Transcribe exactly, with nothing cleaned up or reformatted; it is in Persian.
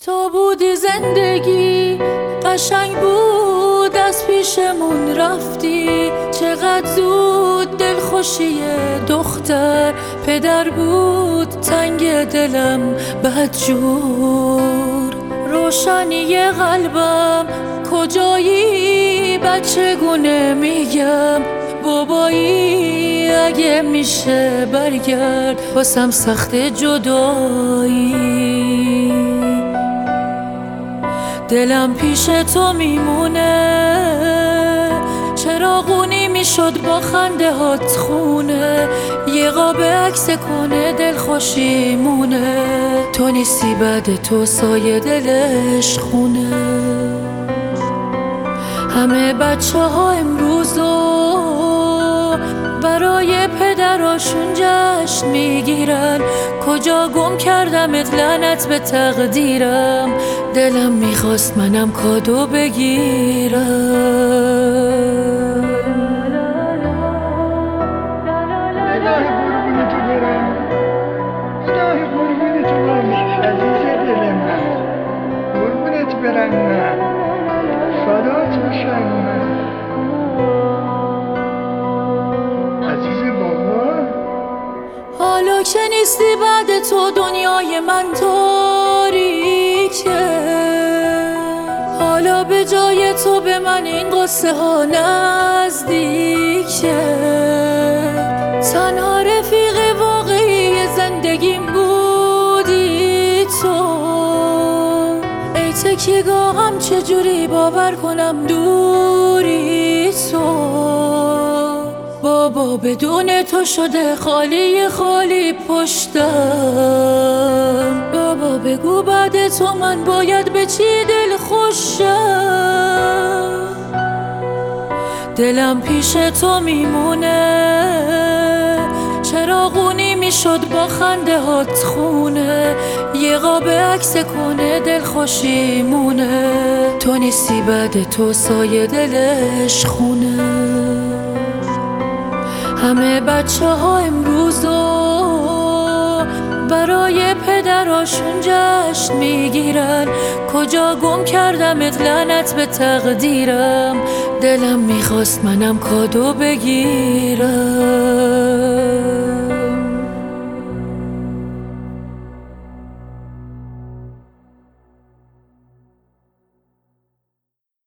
تو بودی زندگی قشنگ بود، از پیشمون رفتی. چقدر زود دلخوشی دختر پدر بود، تنگ دلم بدجور. روشنی قلبم کجایی؟ بچه گونه میگم بابایی، اگه میشه برگرد، واسم سخت جدایی. دلم پیش تو میمونه، چراغونی میشد با خنده هات خونه. یه قاب عکس کنه دل خوشیمونه، تو نیستی بعد تو سایه دلش خونه. همه بچه ها امروزو برای پدراشون جشن میگیرن. کجا گم کردمت لعنت به تقدیرم، دلم میخواست منم کادو بگیرم. الهی قربون تو برم، الهی قربون تو برم عزیز دل من، قربونت برم من، فدات بشم من عزیز بابا. حالا که نیستی بعد تو دنیای من تاریکه، حالا به جای تو به من این قصه ها نزدیکه. تنها رفیق واقعی زندگیم بودی تو، ای تکیه‌گاهم چجوری باور کنم دوری تو. بابا بدون تو شده خالی خالی پشتم. بابا بگو بعد تو من باید به چی دل خوشم. دلم پیش تو میمونه، چراغونی میشد با خنده هات خونه. یه قاب عکس کنه دل خوشیمونه، تو نیستی بعد تو سایه دلش خونه. همه بچه ها امروزو برای پدراشون جشن میگیرن. کجا گم کردمت لعنت به تقدیرم، دلم میخواست منم کادو بگیرم.